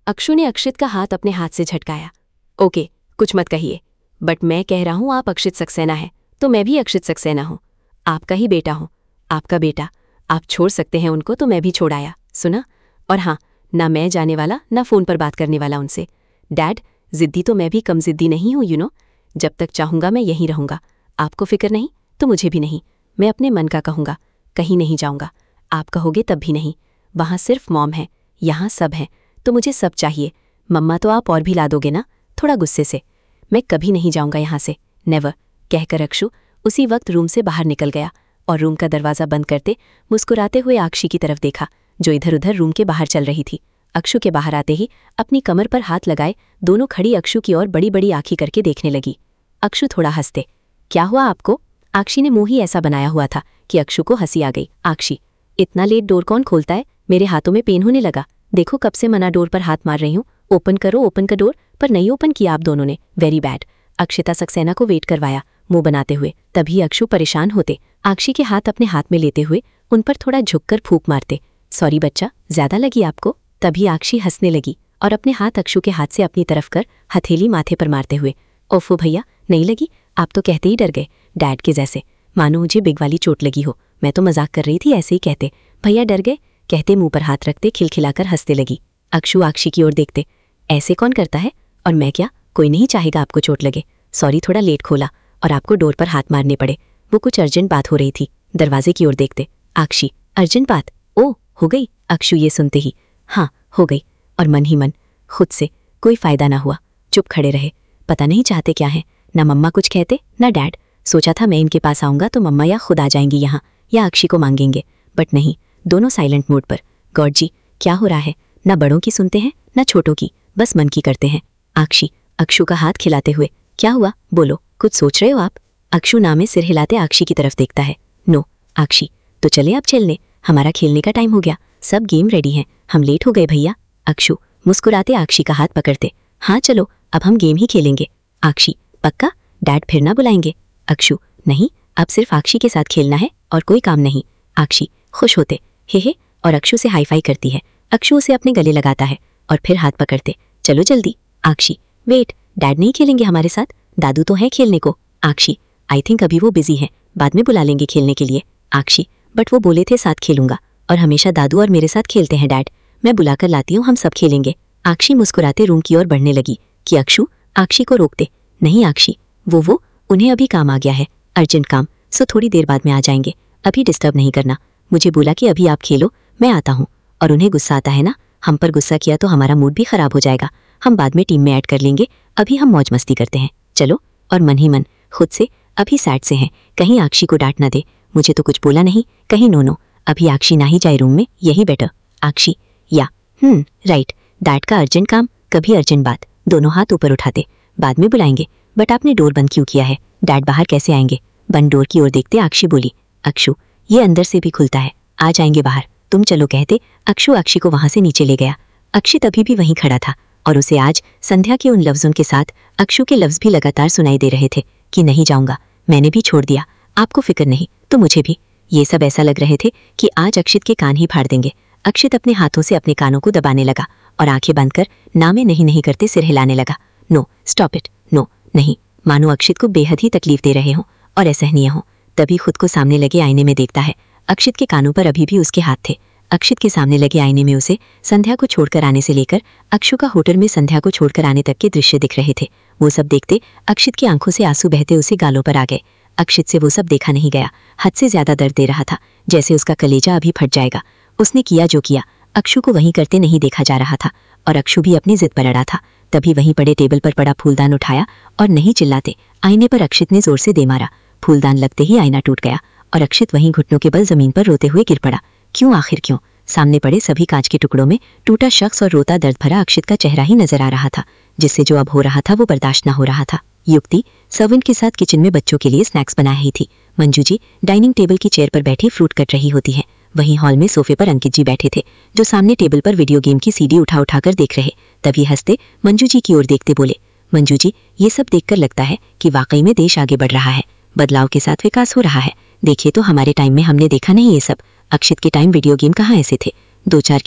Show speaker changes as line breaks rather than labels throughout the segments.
अक्षु ने अक्षित का हाथ अपने हाथ से झटकाया। ओके, कुछ मत कहिए, बट मैं कह रहा हूँ आप अक्षित सक्सेना है तो मैं भी अक्षित सक्सेना हूँ। आपका ही बेटा हूँ, आपका बेटा। आप छोड़ सकते हैं उनको तो मैं भी छोड़ आया, सुना? और हाँ, ना मैं जाने वाला ना फ़ोन पर बात करने वाला उनसे। डैड, ज़िद्दी तो मैं भी कम ज़िद्दी नहीं हूँ, यू नो। जब तक चाहूँगा मैं यहीं रहूँगा। आपको फिक्र नहीं तो मुझे भी नहीं। मैं अपने मन का कहूँगा, कहीं नहीं जाऊँगा। आप कहोगे तब भी नहीं। वहाँ सिर्फ मॉम है, यहाँ सब हैं, तो मुझे सब चाहिए। मम्मा तो आप और भी ला दोगे ना? थोड़ा गुस्से से। मैं कभी नहीं जाऊँगा यहाँ से, नेवर, कहकर अक्षु उसी वक्त रूम से बाहर निकल गया और रूम का दरवाज़ा बंद करते मुस्कुराते हुए आक्षी की तरफ देखा, जो इधर उधर रूम के बाहर चल रही थी। अक्षु के बाहर आते ही अपनी कमर पर हाथ लगाए दोनों खड़ी अक्षु की ओर बड़ी बड़ी आँखें करके देखने लगी। अक्षु थोड़ा हंसते, क्या हुआ आपको? आक्षी ने मुँह ही ऐसा बनाया हुआ था कि अक्षु को हंसी आ गई। आक्षी, इतना लेट डोर कौन खोलता है? मेरे हाथों में पेन होने लगा। देखो कब से मना डोर पर हाथ मार रही हूँ। ओपन करो, ओपन का डोर, पर नहीं ओपन किया आप दोनों ने। Very bad. अक्षिता सक्सेना को वेट करवाया मुंह बनाते हुए। तभी अक्षु परेशान होते आक्षी के हाथ अपने हाथ में लेते हुए उन पर थोड़ा झुककर फूंक मारते। सॉरी बच्चा, ज्यादा लगी आपको? तभी आक्षी हंसने लगी और अपने हाथ अक्षु के हाथ से अपनी तरफ कर हथेली माथे पर मारते हुए, ओफो भैया, नहीं लगी? आप तो कहते ही डर गए, डैड के जैसे, मानो मुझे बिग वाली चोट लगी हो। मैं तो मजाक कर रही थी, ऐसे ही कहते। भैया डर गए? कहते मुंह पर हाथ रखते खिलखिलाकर हंसते लगी। अक्षु आक्षी की ओर देखते, ऐसे कौन करता है? और मैं क्या? कोई नहीं चाहेगा आपको चोट लगे। सॉरी, थोड़ा लेट खोला और आपको डोर पर हाथ मारने पड़े। वो कुछ अर्जेंट बात हो रही थी। दरवाजे की ओर देखते आक्षी, अर्जेंट बात? ओ, हो गई? अक्षु ये सुनते ही, हाँ हो गई। और मन ही मन खुद से कोई फायदा ना हुआ, चुप खड़े रहे। पता नहीं चाहते क्या है, ना मम्मा कुछ कहते ना डैड। सोचा था मैं इनके पास आऊँगा तो मम्मा या खुद आ जाएंगी यहाँ या अक्षी को मांगेंगे, बट नहीं, दोनों साइलेंट मोड पर। गॉड जी, क्या हो रहा है? ना बड़ों की सुनते हैं ना छोटों की, बस मन की करते हैं। आक्षी अक्षु का हाथ खिलाते हुए, क्या हुआ? बोलो, कुछ सोच रहे हो आप? अक्षु ना में सिर हिलाते आक्षी की तरफ देखता है। नो। आक्षी, तो चले अब चलने, हमारा खेलने का टाइम हो गया, सब गेम रेडी हैं, हम लेट हो गए भैया। अक्षु मुस्कुराते आक्षी का हाथ पकड़ते, हाँ चलो अब हम गेम ही खेलेंगे। आक्षी, पक्का? डैड फिर ना बुलाएंगे? अक्षु, नहीं, अब सिर्फ आक्षी के साथ खेलना है और कोई काम नहीं। आक्षी खुश होते, हे, और अक्षु से हाईफाई करती है। अक्षु उसे अपने गले लगाता है और फिर हाथ पकड़ते, चलो जल्दी। आक्षी, वेट, डैड नहीं खेलेंगे हमारे साथ? दादू तो है खेलने को। आक्षी, आई थिंक अभी वो बिजी हैं, बाद में बुला लेंगे खेलने के लिए। आक्षी, बट वो बोले थे साथ खेलूंगा, और हमेशा दादू और मेरे साथ खेलते हैं डैड, मैं बुलाकर लाती हूँ, हम सब खेलेंगे। आक्षी मुस्कुराते रूम की ओर बढ़ने लगी कि अक्षु आक्षी को रोकते, नहीं आक्षी, वो उन्हें अभी काम आ गया है, अर्जेंट काम, सो थोड़ी देर बाद में आ जाएंगे, अभी डिस्टर्ब नहीं करना। मुझे बोला कि अभी आप खेलो, मैं आता हूँ। और उन्हें गुस्सा आता है ना, हम पर गुस्सा किया तो हमारा मूड भी खराब हो जाएगा, हम बाद में टीम में ऐड कर लेंगे, अभी हम मौज मस्ती करते हैं, चलो। और मन ही मन खुद से, अभी सैड से हैं, कहीं आक्षी को डांट ना दे, मुझे तो कुछ बोला नहीं, कहीं नो, अभी आक्षी ना ही जाए रूम में, यही बेटर। आक्षी, या राइट, डैड का अर्जेंट काम, कभी अर्जेंट बात, दोनों हाथ ऊपर उठाते, बाद में बुलाएंगे। बट आपने डोर बंद क्यों किया है? डैड बाहर कैसे आएंगे? बंद डोर की ओर देखते आक्षी बोली, अक्षु, ये अंदर से भी खुलता है, आ जाएंगे बाहर, तुम चलो, कहते अक्षु आक्षी को वहां से नीचे ले गया। अक्षित अभी भी वहीं खड़ा था और उसे आज संध्या के उन लफ्जों के साथ अक्षु के लफ्ज भी लगातार सुनाई दे रहे थे कि नहीं जाऊंगा, मैंने भी छोड़ दिया, आपको फिक्र नहीं तो मुझे भी। ये सब ऐसा लग रहे थे कि आज अक्षित के कान ही फाड़ देंगे। अक्षित अपने हाथों से अपने कानों को दबाने लगा और आंखें बंद कर ना में नहीं करते सिर हिलाने लगा। नो, स्टॉप इट, नो, नहीं, मानो अक्षित को बेहद ही तकलीफ दे रहे हों और असहनीय हों। तभी खुद को सामने लगे आईने में देखता है, अक्षित के कानों पर अभी भी उसके हाथ थे। अक्षित के सामने लगे आईने में उसे संध्या को छोड़कर आने से लेकर अक्षु का होटल में संध्या को छोड़कर आने तक के दृश्य दिख रहे थे। वो सब देखते अक्षित की आंखों से आंसू बहते उसे गालों पर आ गए। अक्षित से वो सब देखा नहीं गया, हद से ज्यादा दर्द दे रहा था, जैसे उसका कलेजा अभी फट जाएगा। उसने किया जो किया, अक्षु को वहीं करते नहीं देखा जा रहा था और अक्षु भी अपनी जिद पर अड़ा था। तभी वहीं पड़े टेबल पर पड़ा फूलदान उठाया और नहीं चिल्लाते आईने पर अक्षित ने जोर से दे मारा। फूलदान लगते ही आईना टूट गया और अक्षित वहीं घुटनों के बल जमीन पर रोते हुए गिर पड़ा। क्यों, आखिर क्यों? सामने पड़े सभी कांच के टुकड़ों में टूटा शख्स और रोता दर्द भरा अक्षित का चेहरा ही नजर आ रहा था, जिससे जो अब हो रहा था वो बर्दाश्त न हो रहा था। युक्ति सर्वेंट के साथ किचन में बच्चों के लिए स्नैक्स बना रही थी। मंजू जी डाइनिंग टेबल की चेयर पर बैठी फ्रूट कट रही होती है। वहीं हॉल में सोफे पर अंकित जी बैठे थे, जो सामने टेबल पर वीडियो गेम की सीडी उठा उठाकर देख रहे। तभी हंसते मंजू जी की ओर देखते बोले, मंजू जी, ये सब देखकर लगता है कि वाकई में देश आगे बढ़ रहा है, बदलाव के साथ विकास हो रहा है। देखिए तो हमारे टाइम में हमने देखा नहीं ये सब। अक्षित के टाइम वीडियो गेम कहाँ ऐसे थे, 2-4 गेम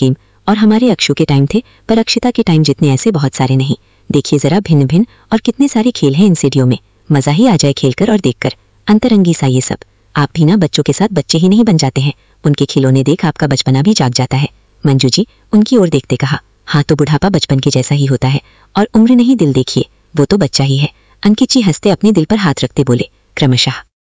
और हमारे अक्षु के टाइम थे, पर अक्षिता के टाइम जितने ऐसे बहुत सारे नहीं। देखिए जरा भिन्न भिन्न और कितने सारे खेल हैं इन सीढ़ियों में। मज़ा ही आ जाए खेलकर और देखकर। अंतरंगी सा ये सब। आप भी ना बच्चों के साथ बच्चे ही नहीं बन जाते हैं, उनके खिलौने देख आपका बचपना भी जाग जाता है। मंजू जी उनकी ओर देखते कहा, हाँ तो बुढ़ापा बचपन के जैसा ही होता है, और उम्र नहीं दिल देखिए, वो तो बच्चा ही है। अंकित जी हंसते अपने दिल पर हाथ रखते बोले, क्रमशः